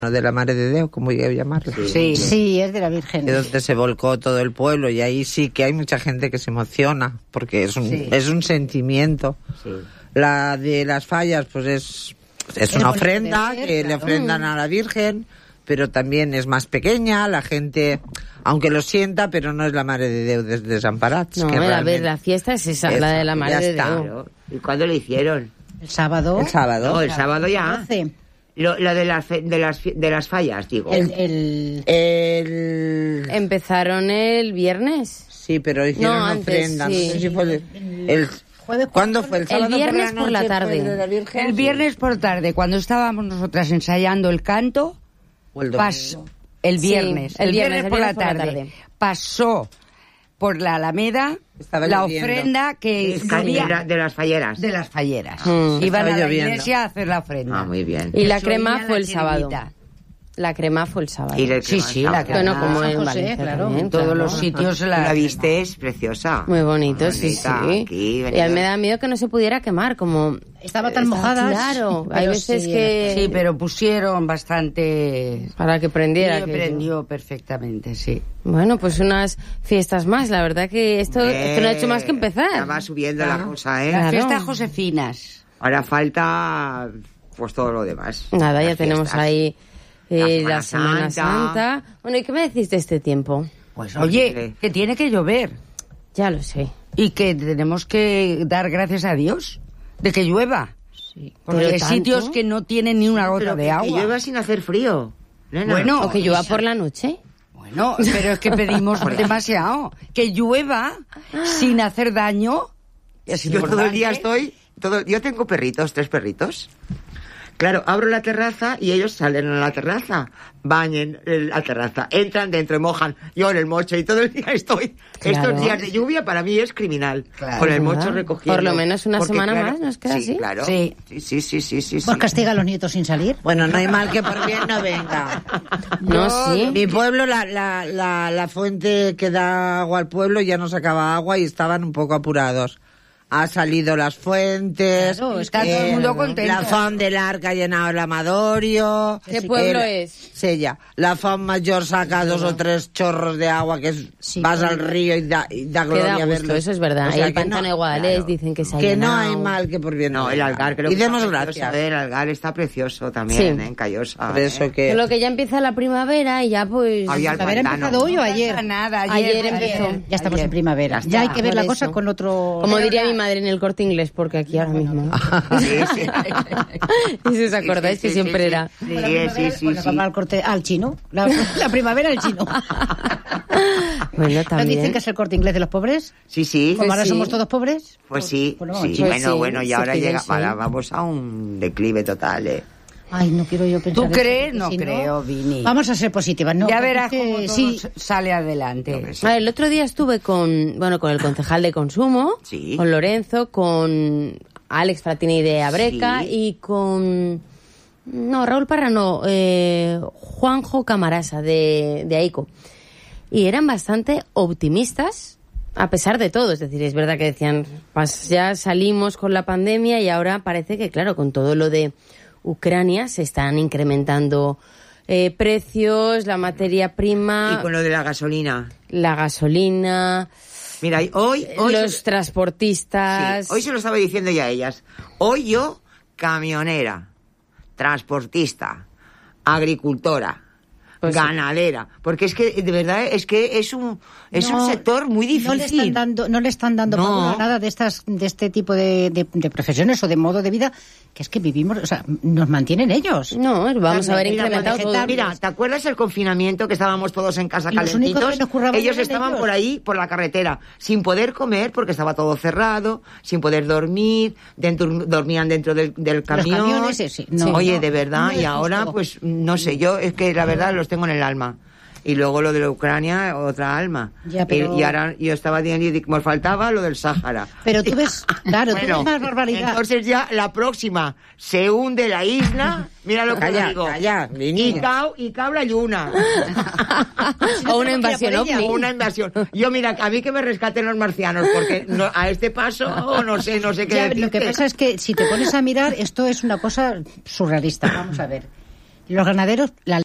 de la Mare de Déu, como yo llamarlo. Sí, es de la Virgen. De donde se volcó todo el pueblo, y ahí sí que hay mucha gente que se emociona, porque es un sentimiento. Sí. La de las fallas, pues es una ofrenda que le ofrendan a la Virgen, pero también es más pequeña, la gente, aunque lo sienta, pero no es la Mare de Déu desde Desamparats. No, a ver, la fiesta es esa, la de la Mare de Déu. ¿Y cuándo lo hicieron? ¿El sábado? El sábado. No, el sábado ya. Lo de las fallas, digo. Empezaron el viernes. Sí, pero hicieron ofrenda. Sí. No sé si fue ¿Cuándo fue? ¿El sábado? El viernes por la tarde. El viernes por tarde, cuando estábamos nosotras ensayando el canto, el viernes por la tarde, pasó por la Alameda la ofrenda que de las falleras. De las falleras. Iban a la iglesia a hacer la ofrenda. Ah, muy bien. Y la crema fue el sábado. La crema fue el sábado. Sí, la crema. Bueno, como en Valencia, claro. En todos los sitios la viste, es preciosa. Muy bonito, sí. Y a mí me da miedo que no se pudiera quemar, como... Estaba tan mojada. Claro, hay veces que... Sí, pero pusieron bastante... Para que prendiera. Sí, prendió perfectamente, sí. Bueno, pues unas fiestas más. La verdad que esto no ha hecho más que empezar. Ya va subiendo la cosa, ¿eh? Las fiestas Josefinas. Ahora falta, pues, todo lo demás. Nada, ya tenemos ahí... la Semana Santa. Bueno, ¿y qué me decís de este tiempo? Pues oye, que tiene que llover. Ya lo sé. Y que tenemos que dar gracias a Dios de que llueva. Sí. Porque hay sitios que no tienen ni una gota de agua. Que llueva sin hacer frío. Nena. Bueno, o que llueva por la noche. Bueno, pero es que pedimos demasiado. Que llueva sin hacer daño. Yo todo el día yo tengo 3 perritos. Claro, abro la terraza y ellos salen a la terraza, bañen la terraza, entran dentro y mojan. Yo en el mocho y todo el día estoy. Claro. Estos días de lluvia para mí es criminal. Claro. Con el mocho recogiendo. Por lo menos una semana más, ¿nos queda así? Claro. Sí. Pues castiga a los nietos sin salir. Bueno, no hay mal que por bien no venga. Sí. Mi pueblo, la fuente que da agua al pueblo ya no sacaba agua y estaban un poco apurados. Ha salido las fuentes, claro, está todo el mundo contento. La font del Arca ha llenado el Amadorio. ¿Qué pueblo es? Sella. La font mayor saca 2 o 3 chorros de agua que vas al río y da gloria a verlo. Eso es verdad. O sea, el pantano de Guadalés dicen que se ha llenado. No hay mal que por bien. No, el Algar creo que demos gracias. A ver, el Algar está precioso también, en Callosa. Por eso que... Lo que ya empieza la primavera y ya pues... ¿Haber empezado hoy o ayer? Ayer empezó. Ya estamos en primavera. Ya hay que ver la cosa con otro... Como diría mi madre en el Corte Inglés, porque aquí ahora mismo. Sí. ¿Y si os acordáis que siempre era? Sí. Al chino. La primavera al chino. Bueno, también. ¿No dicen que es el Corte Inglés de los pobres? Sí. ¿Como ahora somos todos pobres? Pues sí. Bueno, y ahora vamos a un declive total, Ay, no quiero yo pensar. ¿Tú crees? No creo, Vini. Vamos a ser positivas, ¿no? Ya verás cómo todo sale adelante. El otro día estuve con el concejal de consumo, con Lorenzo, con Alex Fratini de Abreca y con... No, Raúl Parra no, Juanjo Camarasa de AICO. Y eran bastante optimistas, a pesar de todo. Es decir, es verdad que decían, pues ya salimos con la pandemia y ahora parece que, claro, con todo lo de Ucrania se están incrementando precios, la materia prima... Y con lo de la gasolina. La gasolina... Mira, hoy los transportistas... Sí, hoy se lo estaba diciendo ya a ellas. Hoy yo, camionera, transportista, agricultora, ganadera, porque es que de verdad es que es un sector muy difícil. No le están dando nada de este tipo de profesiones o de modo de vida, que es que vivimos, o sea, nos mantienen ellos. No, vamos a ver incrementado todo. Mira, ¿te acuerdas el confinamiento que estábamos todos en casa calentitos? Ellos estaban por ahí, por la carretera, sin poder comer porque estaba todo cerrado, sin poder dormir, dormían dentro del camión. Los camiones, Oye, de verdad, y ahora pues no sé, yo es que la verdad los tengo en el alma. Y luego lo de la Ucrania, otra alma. Y ahora yo estaba diciendo que me faltaba lo del Sáhara. Pero tú ves, claro, tú ves más barbaridad. Entonces ya la próxima se hunde la isla, mira lo que digo. Y cau la luna. O una invasión ovni. Una invasión. Yo mira, a mí que me rescaten los marcianos, porque a este paso no sé qué decirte. Lo que pasa es que si te pones a mirar, esto es una cosa surrealista. Vamos a ver. Los ganaderos, la